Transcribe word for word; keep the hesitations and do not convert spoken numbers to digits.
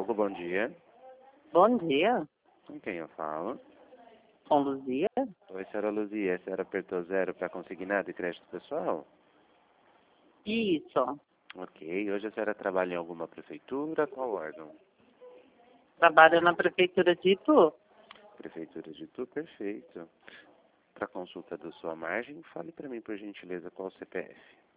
Fogo, bom dia. Bom dia, Com quem eu falo? com Luzia. Oi, senhora Luzia, a senhora apertou zero para consignado e crédito pessoal? Isso, Ok, hoje a senhora trabalha em alguma prefeitura? Qual órgão? trabalho na prefeitura de Itu. Prefeitura de Itu, perfeito. Para consulta da sua margem, fale para mim, por gentileza, qual o C P F?